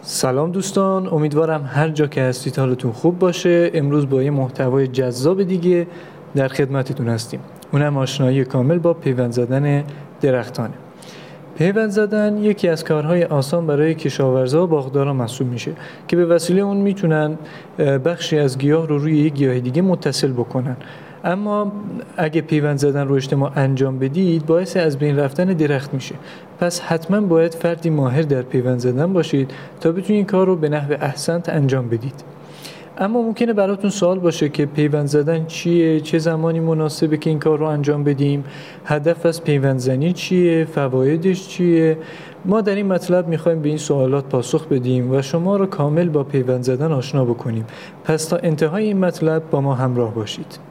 سلام دوستان، امیدوارم هر جا که هستید حالتون خوب باشه. امروز با یه محتوای جذاب دیگه در خدمتتون هستیم. اونم آشنایی کامل با پیوند زدن درختانه. پیوند زدن یکی از کارهای آسان برای کشاورزا و باغدارا محسوب میشه که به وسیله اون میتونن بخشی از گیاه رو روی یک گیاه دیگه متصل بکنن. اما اگه پیوند زدن رو اشتباه انجام بدید باعث از بین رفتن درخت میشه. پس حتما باید فردی ماهر در پیوند زدن باشید تا بتونید این کار رو به نحو احسن انجام بدید. اما ممکنه براتون سوال باشه که پیوند زدن چیه؟ چه زمانی مناسبه که این کار رو انجام بدیم؟ هدف از پیوند زنی چیه؟ فوایدش چیه؟ ما در این مطلب میخوایم به این سوالات پاسخ بدیم و شما رو کامل با پیوند زدن آشنا بکنیم. پس تا انتهای این مطلب با ما همراه باشید.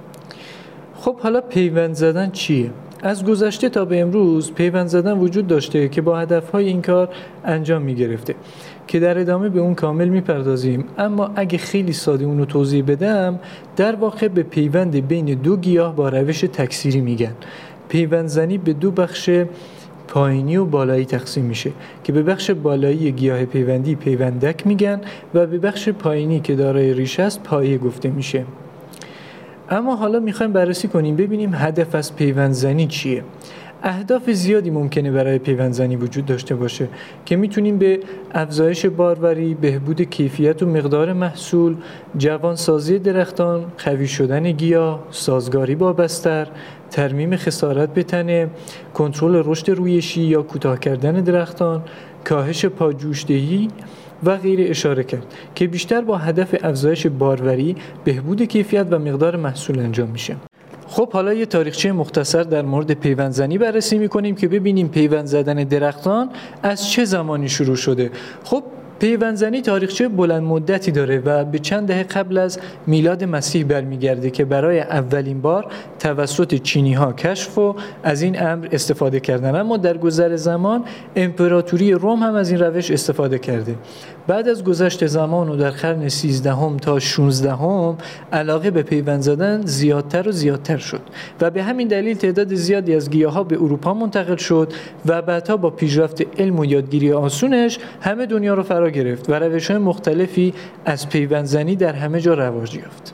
خب حالا پیوند زدن چیه؟ از گذشته تا به امروز پیوند زدن وجود داشته که با هدفهای این کار انجام میگرفته که در ادامه به اون کامل میپردازیم. اما اگه خیلی ساده اونو توضیح بدم، در واقع به پیوند بین دو گیاه با روش تکثیری میگن. پیوند زنی به دو بخش پایینی و بالایی تقسیم میشه که به بخش بالایی گیاه پیوندی پیوندک میگن و به بخش پایینی که دارای ریشه است پایه گفته میشه. اما حالا میخوایم بررسی کنیم ببینیم هدف از پیوند زنی چیه. اهداف زیادی ممکنه برای پیوند زنی وجود داشته باشه که میتونیم به افزایش باروری، بهبود کیفیت و مقدار محصول، جوانسازی درختان، قوی شدن گیاه، سازگاری با بستر، ترمیم خسارت به تنه، کنترل رشد رویشی یا کوتاه کردن درختان، کاهش پاجوشدهی و غیره اشاره کرد که بیشتر با هدف افزایش باروری، بهبود کیفیت و مقدار محصول انجام میشه. خب حالا یه تاریخچه مختصر در مورد پیوند زنی بررسی میکنیم که ببینیم پیوند زدن درختان از چه زمانی شروع شده. خب پیوند زنی تاریخچه بلند مدتی داره و به چند دهه قبل از میلاد مسیح برمیگرده که برای اولین بار توسط چینی‌ها کشف و از این امر استفاده کردن. اما در گذر زمان امپراتوری روم هم از این روش استفاده کرده. بعد از گذشت زمان و در قرن 13 تا 16 علاقه به پیوند زدن زیادتر و زیادتر شد و به همین دلیل تعداد زیادی از گیاها به اروپا منتقل شد و بعدها با پیشرفت علم و یادگیری آسونش همه دنیا رو فرا گرفت و روش‌های مختلفی از پیوند زنی در همه جا رواج یافت.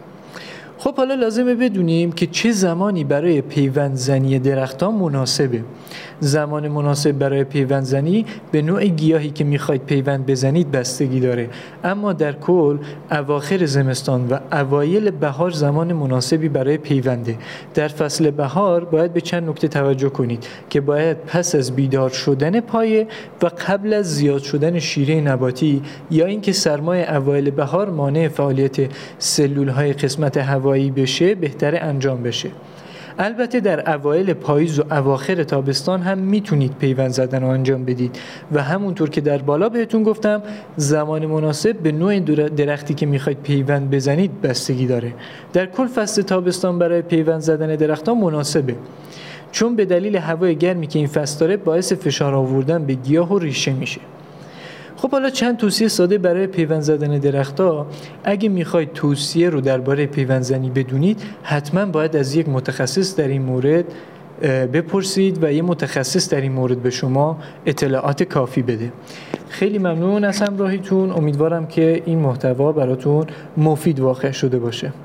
خب حالا لازمه بدونیم که چه زمانی برای پیوند زنی درختان مناسبه. زمان مناسب برای پیوند زنی به نوع گیاهی که میخواید پیوند بزنید بستگی داره، اما در کل اواخر زمستان و اوایل بهار زمان مناسبی برای پیونده. در فصل بهار باید به چند نکته توجه کنید که باید پس از بیدار شدن پایه و قبل از زیاد شدن شیره نباتی یا اینکه سرمای اوایل بهار مانع فعالیت سلول‌های قسمت هوایی بشه بهتره انجام بشه. البته در اوایل پاییز و اواخر تابستان هم میتونید پیوند زدن رو انجام بدید و همونطور که در بالا بهتون گفتم زمان مناسب به نوع درختی که میخواید پیوند بزنید بستگی داره. در کل فصل تابستان برای پیوند زدن درختان مناسبه، چون به دلیل هوای گرمی که این فصل داره باعث فشار آوردن به گیاه و ریشه میشه. خب حالا چند توصیه ساده برای پیوند زدن درخت‌ها. اگه میخواید توصیه رو درباره پیوند زنی بدونید حتما باید از یک متخصص در این مورد بپرسید و یه متخصص در این مورد به شما اطلاعات کافی بده. خیلی ممنون از همراهیتون. امیدوارم که این محتوا براتون مفید واقع شده باشه.